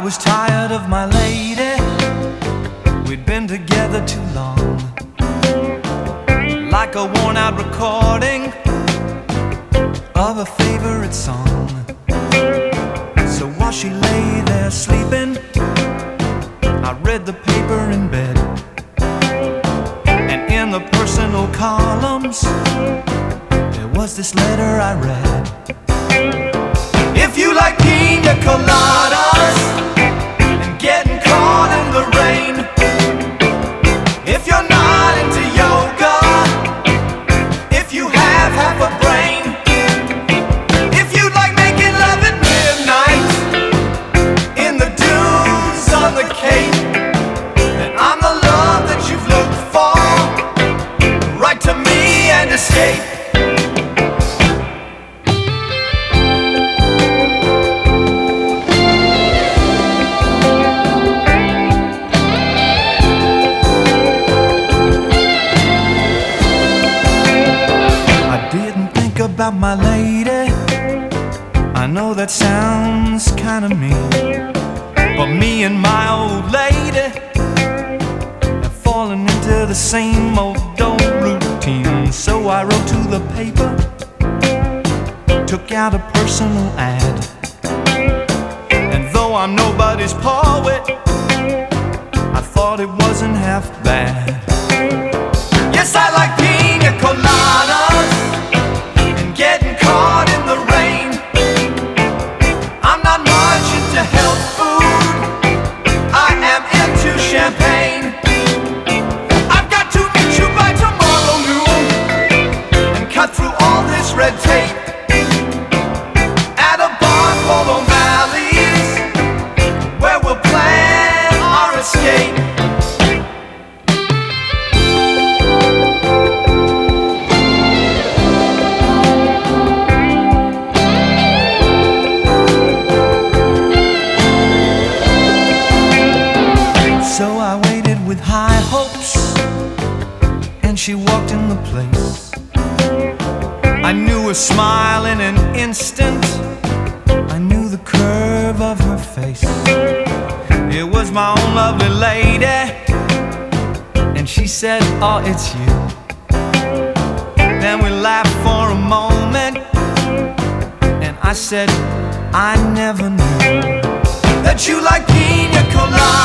was tired of my lady, we'd been together too long. Like a worn out recording of a favorite song. So while she lay there sleeping, I read the paper in bed. And in the personal columns, there was this letter I read. If you like pina coladas and getting caught in the rain, if you're not into yoga, if you have half a brain, if you like making love at midnight in the dunes on the Cape, then I'm the love that you've looked for. Write to me and escape. About my lady, I know that sounds kinda mean, but me and my old lady have fallen into the same old routine. So I wrote to the paper, took out a personal ad, and though I'm nobody's poet, I thought it wasn't half bad. Yes, I like pina coladas, getting caught in the rain. I'm not much into health food, I am into champagne. I've got to meet you by tomorrow noon and cut through all this red tape at a bar called O'Malley's, where we'll plan our escape. So I waited with high hopes, and she walked in the place. I knew her smile in an instant, I knew the curve of her face. It was my own lovely lady, and she said, oh, it's you. Then we laughed for a moment, and I said, I never knew that you like pina colada